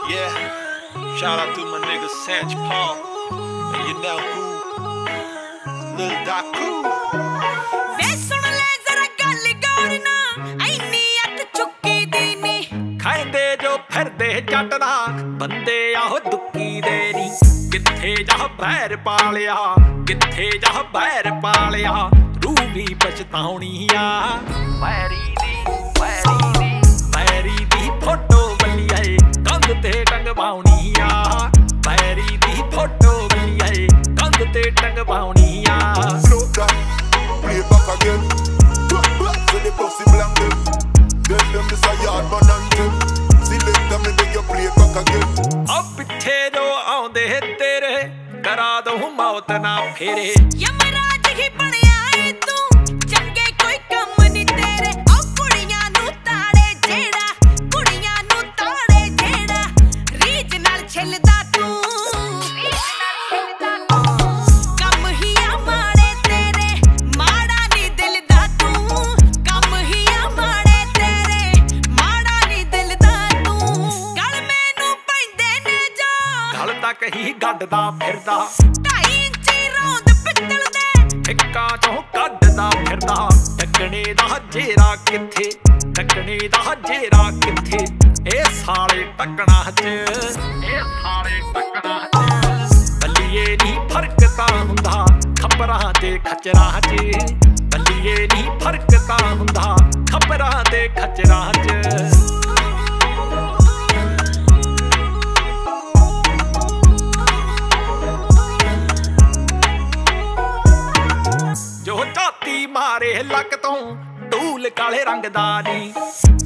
Yeah, shout out to my nigga Sanch Paul. And you know who? Lil Daku. ਵੇ ਸੁਣ ਲੈ ਜ਼ਰਾ ਗੱਲ ਗੌਰ ਨਾ ਐਨੀ ਅੱਤ ਚੁੱਕੀ ਦੀ ਨੀ ਖਾਂਦੇ ਜੋ ਫਿਰਦੇ ਜੱਟ ਦਾ ਬੰਦੇ ਆਹੋ ਦੁੱਕੀ ਦੇ ਨੀ ਕਿੱਥੇ ਜਾ ਬਹਿਰ ਪਾਲਿਆ ਕਿੱਥੇ ਜਾ ਬਹਿਰ ਪਾਲਿਆ ਰੂਹ ਵੀ ਪਛਤਾਉਣੀ ਆ ਵੈਰੀ ਦੀ ਫੋਟੋ ਬੱਲੀਏ ਕੰਧ ਤੇ ਟੰਗਵਾਉਣੀ ਆ ਵੈਰੀ ਦੀ ਫੋਟੋ ਬੱਲੀਏ ਕੰਧ ਤੇ ਟੰਗਵਾਉਣੀ ਆ Play back again. So the pussy blank them. Tell them this a yard man and them. Select them and make you play back again. ਆ ਪਿੱਛੇ ਜੋ ਆਉਂਦੇ ਤੇਰੇ ਕਰਾ ਦਊ ਮੌਤ ਨਾ ਫੇਰੇ ਯਮਰਾਜ ਹੀ ਬਣਿਆ ਏ ਤੂੰ ਚੰਗੇ ਕੋਈ ਕੰਮ ਨੀ ਤੇਰੇ ਓ ਕੁੜੀਆਂ ਨੂੰ ਤਾੜੇ ਜਿਹੜਾ ਰੀਝ ਨਾਲ ਛਿਲਦਾ ਤੂੰ ਕੰਮ ਹੀ ਆ ਮਾੜੇ ਤੇਰੇ ਮਾੜਾ ਨੀ ਦਿਲ ਦਾ ਤੂੰ ਕੰਮ ਹੀ ਆ ਮਾੜੇ ਤੇਰੇ ਮਾੜਾ ਨੀ ਦਿਲ ਦਾ ਤੂੰ ਗਲ ਮੈਨੂੰ ਪੈਂਦੇ ਨੇ ਜੋ ਗਲ ਤੱਕ ਹੀ ਗੱਡਦਾ ਫਿਰਦਾ 2.5 ਇੰਚੀ ਰੌਂਦ ਪਿੱਤਲ ਦੇ ਇੱਕਾਂ ਚੋਂ ਕੱਢਦਾ ਫਿਰਦਾ ਟੱਕਣੇ ਦਾ ਜੇਰਾ ਕਿੱਥੇ ਟੱਕਣੇ ਦਾ ਜੇਰਾ ਕਿੱਥੇ ਇਹ ਸਾਲੇ ਟੱਕਣਾ ਚ ਬੱਲੀਏ ਨੀ ਫਰਕ ਤਾਂ ਹੁੰਦਾ ਖਬਰਾਂ ਤੇ ਖਚਰਾਂ ਚ ਬੱਲੀਏ ਨੀ ਫਰਕ ਤਾਂ ਹੁੰਦਾ ਖਬਰਾਂ ਤੇ ਖਚਰਾਂ ਚ ਜੋ ਝਾਤੀ ਮਾਰੇ ਲੱਕ ਤੋਂ ਢੂਲ ਕਾਲੇ ਰੰਗ ਦਾ ਨੀ